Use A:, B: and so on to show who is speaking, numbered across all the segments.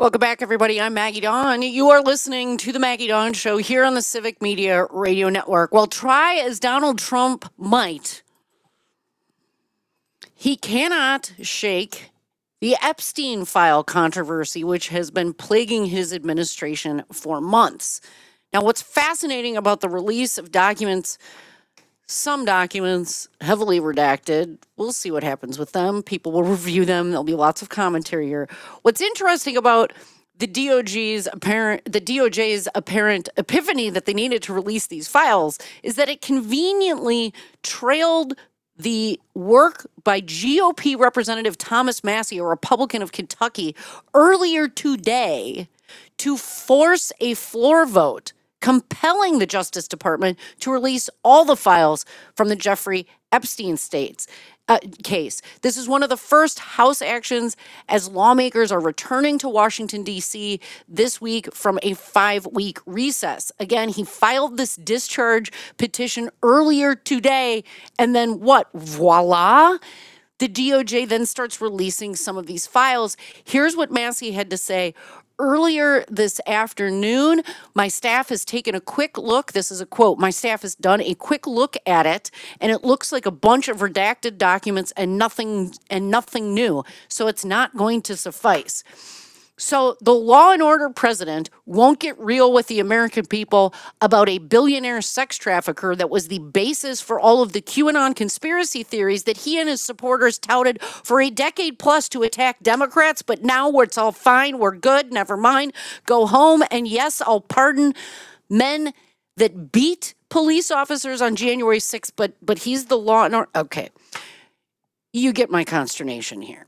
A: Welcome back, everybody. I'm Maggie Dawn. You are listening to the Maggie Dawn Show here on the Civic Media Radio Network. Well, try as Donald Trump might, he cannot shake the Epstein file controversy, which has been plaguing his administration for months. Now, what's fascinating about the release of documents, some documents heavily redacted, we'll see what happens with them. People will review them. There'll be lots of commentary here. What's interesting about the DOJ's apparent epiphany that they needed to release these files is that it conveniently trailed the work by GOP Representative Thomas Massie, a Republican of Kentucky, earlier today to force a floor vote compelling the Justice Department to release all the files from the Jeffrey Epstein case. This is one of the first House actions as lawmakers are returning to Washington, D.C. this week from a 5-week recess. Again, he filed this discharge petition earlier today, and then what? Voila! The DOJ then starts releasing some of these files. Here's what Massie had to say. Earlier this afternoon, my staff has taken a quick look. This is a quote. My staff has done a quick look at it, and it looks like a bunch of redacted documents and nothing new. So it's not going to suffice. So the law and order president won't get real with the American people about a billionaire sex trafficker that was the basis for all of the QAnon conspiracy theories that he and his supporters touted for a decade plus to attack Democrats. But now it's all fine. We're good. Never mind. Go home. And yes, I'll pardon men that beat police officers on January 6th, but he's the law and order. Okay. You get my consternation here.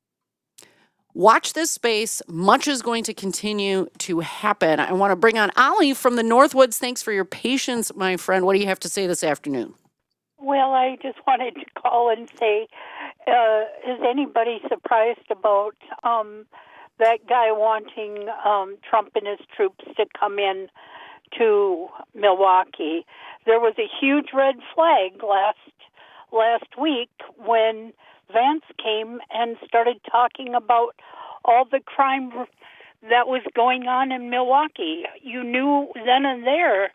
A: Watch this space. Much is going to continue to happen. I want to bring on Ollie from the Northwoods. Thanks for your patience, my friend. What do you have to say this afternoon?
B: Well, I just wanted to call and say, is anybody surprised about that guy wanting Trump and his troops to come in to Milwaukee? There was a huge red flag last week when Vance came and started talking about all the crime that was going on in Milwaukee. You knew then and there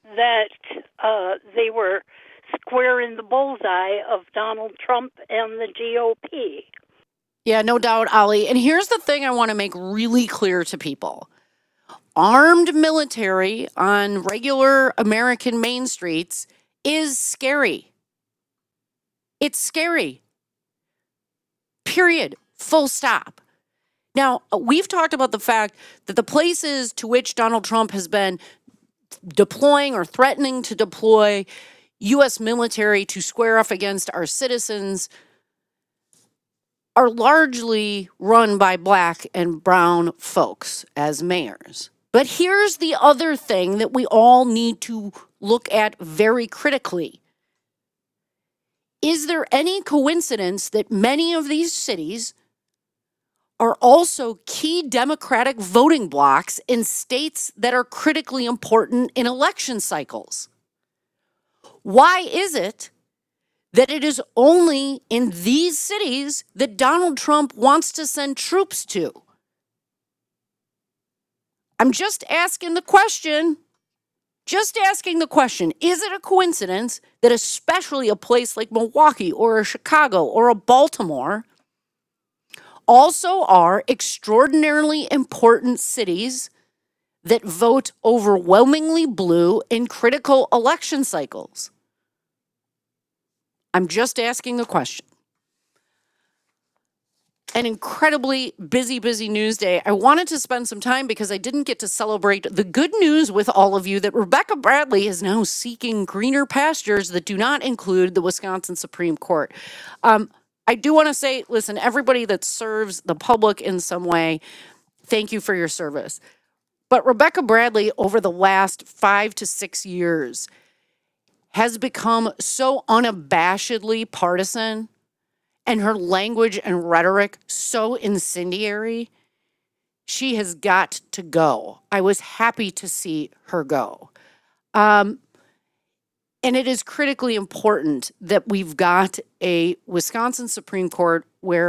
B: that they were square in the bullseye of Donald Trump and the GOP.
A: Yeah, no doubt, Ollie. And here's the thing I want to make really clear to people. Armed military on regular American main streets is scary. It's scary. Period. Full stop. Now, we've talked about the fact that the places to which Donald Trump has been deploying or threatening to deploy U.S. military to square off against our citizens are largely run by black and brown folks as mayors. But here's the other thing that we all need to look at very critically. Is there any coincidence that many of these cities are also key Democratic voting blocks in states that are critically important in election cycles? Why is it that it is only in these cities that Donald Trump wants to send troops to? I'm just asking the question. Just asking the question, is it a coincidence that especially a place like Milwaukee or a Chicago or a Baltimore also are extraordinarily important cities that vote overwhelmingly blue in critical election cycles? I'm just asking the question. An incredibly busy news day. I wanted to spend some time because I didn't get to celebrate the good news with all of you that Rebecca Bradley is now seeking greener pastures that do not include the Wisconsin Supreme Court. I do want to say, listen, everybody that serves the public in some way, thank you for your service. But Rebecca Bradley, over the last 5 to 6 years, has become so unabashedly partisan and her language and rhetoric so incendiary. She has got to go. I was happy to see her go. And it is critically important that we've got a Wisconsin Supreme Court where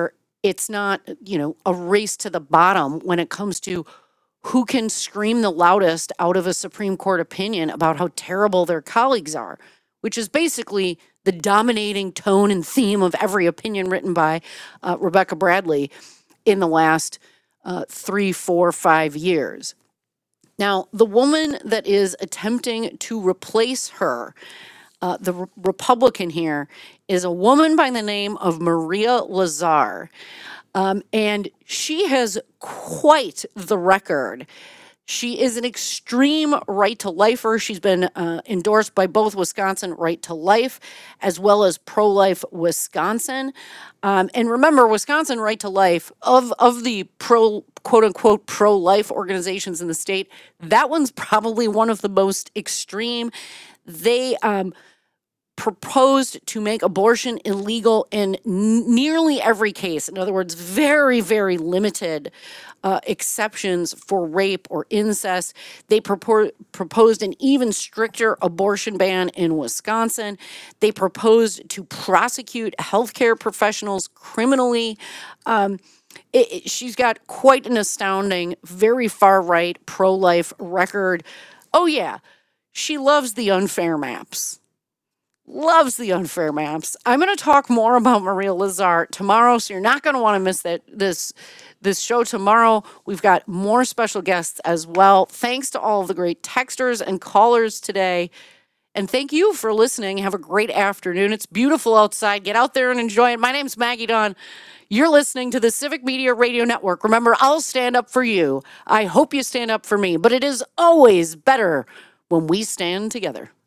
A: It's not, a race to the bottom when it comes to who can scream the loudest out of a Supreme Court opinion about how terrible their colleagues are, which is basically the dominating tone and theme of every opinion written by Rebecca Bradley in the last 3, 4, 5 years. Now, the woman that is attempting to replace her, the Republican here, is a woman by the name of Maria Lazar. And she has quite the record. She is an extreme right to lifer. She's been endorsed by both Wisconsin Right to Life as well as Pro Life Wisconsin. And remember, Wisconsin Right to Life, of the quote unquote pro life organizations in the state, that one's probably one of the most extreme. They proposed to make abortion illegal in nearly every case. In other words, very, very limited exceptions for rape or incest. They proposed an even stricter abortion ban in Wisconsin. They proposed to prosecute healthcare professionals criminally. She's got quite an astounding, very far right, pro life record. Oh, yeah, she loves the unfair maps. Loves the unfair maps. I'm going to talk more about Maria Lazar tomorrow, so you're not going to want to miss this show tomorrow. We've got more special guests as well. Thanks to all of the great texters and callers today. And thank you for listening. Have a great afternoon. It's beautiful outside. Get out there and enjoy it. My name's Maggie Dawn. You're listening to the Civic Media Radio Network. Remember, I'll stand up for you. I hope you stand up for me, but it is always better when we stand together.